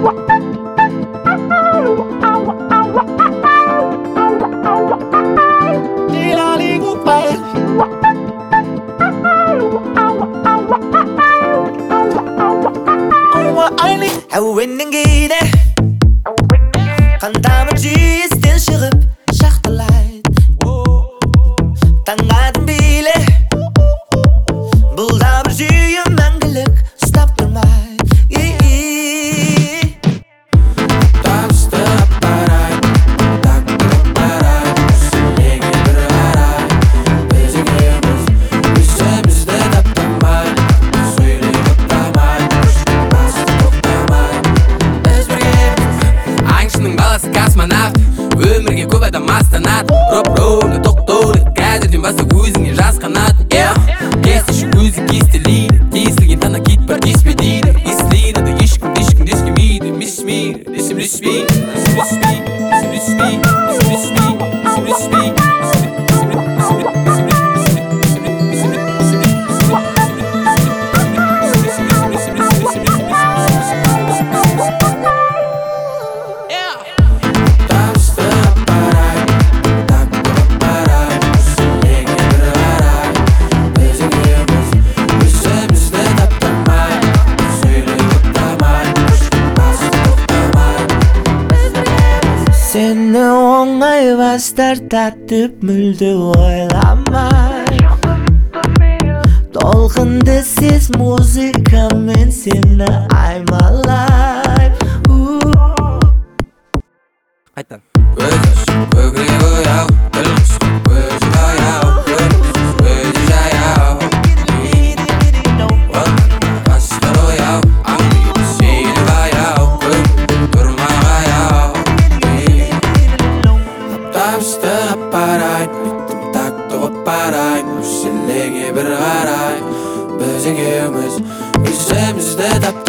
әуеннен кейде қантамыр жүйестен шығып шақталайды таңатын биле бұл да бір жүйе мәңгілік ұстап тұрмайды табысты апарайын тақтырып барайын сенеге бір қарайын біз екеуміз өзімізді таптамай сөйлеп оттамай басты тоқтамай біз біргеміз аңшының баласы космонавт өмірге көп адам астанады роп-роуны тоқтауды қазірден бастап өзіңе жас қанат кестіші өзі кестелейді тесілген тана кит бар теспе дейді естілейді да ешкім дескемейді мисмейді десем респейді Seni оңай бас тартатып мүлде ойламай толқынды сез музыкамен сені аймалай қайттан көз ашып көкірегі ояу тіл құсқы көзі баяу өзі жаяу қасқыр ояу аңдиып сені баяу тұрмағаяу табысты апарайын иттім такты қопарайын өселеге бір қарайын біз екеуміз өзімізді таптық